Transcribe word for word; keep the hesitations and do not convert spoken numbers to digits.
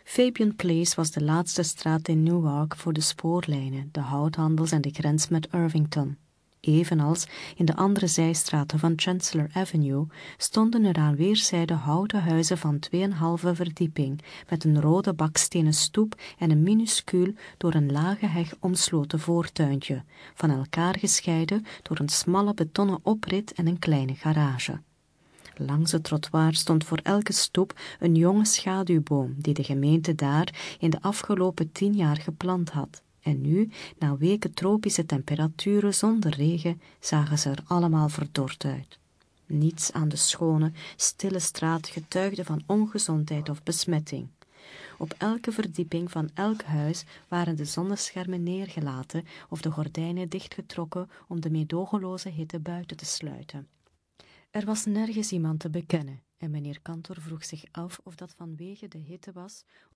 Fabian Place was de laatste straat in Newark voor de spoorlijnen, de houthandels en de grens met Irvington. Evenals in de andere zijstraten van Chancellor Avenue stonden er aan weerszijden houten huizen van tweeënhalve verdieping, met een rode bakstenen stoep en een minuscuul door een lage heg omsloten voortuintje, van elkaar gescheiden door een smalle betonnen oprit en een kleine garage. Langs het trottoir stond voor elke stoep een jonge schaduwboom die de gemeente daar in de afgelopen tien jaar geplant had. En nu, na weken tropische temperaturen zonder regen, zagen ze er allemaal verdord uit. Niets aan de schone, stille straat getuigde van ongezondheid of besmetting. Op elke verdieping van elk huis waren de zonneschermen neergelaten of de gordijnen dichtgetrokken om de meedogenloze hitte buiten te sluiten. Er was nergens iemand te bekennen en meneer Kantor vroeg zich af of dat vanwege de hitte was